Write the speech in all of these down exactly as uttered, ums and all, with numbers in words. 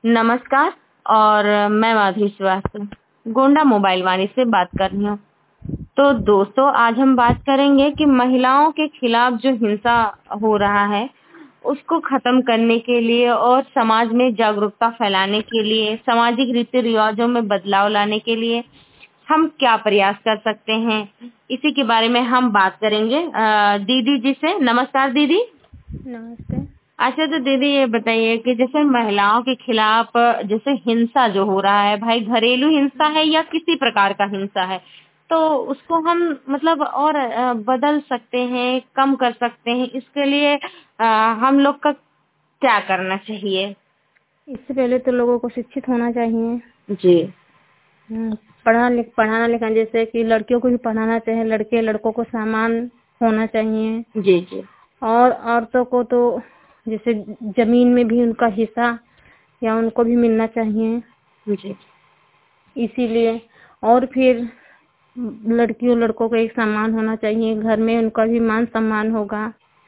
नमस्कार। और मैं माधुरी श्रीवास्तव गोंडा मोबाइल वाणी से बात कर रही हूँ। तो दोस्तों, आज हम बात करेंगे कि महिलाओं के खिलाफ जो हिंसा हो रहा है उसको खत्म करने के लिए और समाज में जागरूकता फैलाने के लिए, सामाजिक रीति रिवाजों में बदलाव लाने के लिए हम क्या प्रयास कर सकते हैं, इसी के बारे में हम बात करेंगे अ, दीदी जी से। नमस्कार दीदी। नमस्ते। अच्छा, तो दीदी ये बताइए कि जैसे महिलाओं के खिलाफ जैसे हिंसा जो हो रहा है, भाई घरेलू हिंसा है या किसी प्रकार का हिंसा है, तो उसको हम मतलब और अ, बदल सकते हैं, कम कर सकते हैं, इसके लिए अ, हम लोग का क्या करना चाहिए? इससे पहले तो लोगों को शिक्षित होना चाहिए। जी हम्म, पढ़ा लिख पढ़ाना लिखाना, जैसे कि लड़कियों को भी पढ़ाना चाहिए, लड़के लड़कों को समान होना चाहिए। जी जी और औरतों को तो जैसे जमीन में भी उनका हिस्सा या उनको भी मिलना चाहिए। जी इसीलिए और फिर लड़कियों लड़कों को एक समान होना चाहिए, घर में उनका भी मान सम्मान होगा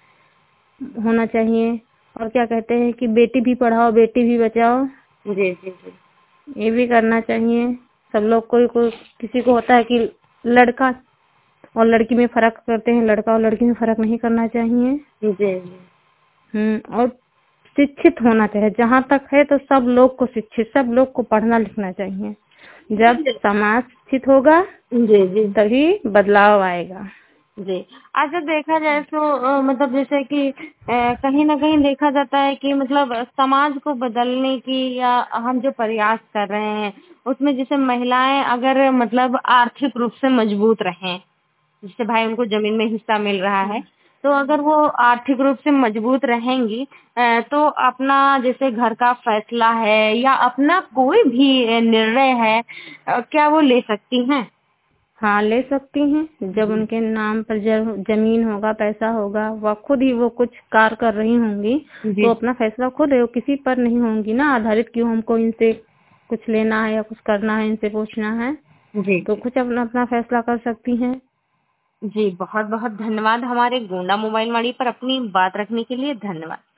होना चाहिए। और क्या कहते हैं कि बेटी भी पढ़ाओ बेटी भी बचाओ, जी जी जी ये भी करना चाहिए। सब लोग कोई कोई किसी को होता है कि लड़का और लड़की में फर्क करते हैं, लड़का और लड़की में फर्क नहीं करना चाहिए। जी जी हम्म और शिक्षित होना चाहिए, जहाँ तक है तो सब लोग को शिक्षित, सब लोग को पढ़ना लिखना चाहिए। जब समाज शिक्षित होगा जी जी तभी बदलाव आएगा। जी। अच्छा, देखा जाए तो अ, मतलब जैसे कि अ, कहीं ना कहीं देखा जाता है कि मतलब समाज को बदलने की या हम जो प्रयास कर रहे हैं उसमें जैसे महिलाएं अगर मतलब आर्थिक रूप से मजबूत रहें, जैसे भाई उनको जमीन में हिस्सा मिल रहा है, तो अगर वो आर्थिक रूप से मजबूत रहेंगी अ, तो अपना जैसे घर का फैसला है या अपना कोई भी अ, निर्णय है, अ, क्या वो ले सकती हैं? हाँ, ले सकती हैं। जब जी उनके नाम पर ज- जमीन होगा, पैसा होगा, वह खुद ही वो कुछ कार्य कर रही होंगी जी तो अपना फैसला खुद है, वो किसी पर नहीं होंगी ना आधारित, क्यों हमको इनसे कुछ लेना है या कुछ करना है, इनसे पूछना है। जी तो जी कुछ अपना अपना फैसला कर सकती हैं। जी। बहुत बहुत धन्यवाद हमारे गोंडा मोबाइल वाणी पर अपनी बात रखने के लिए। धन्यवाद।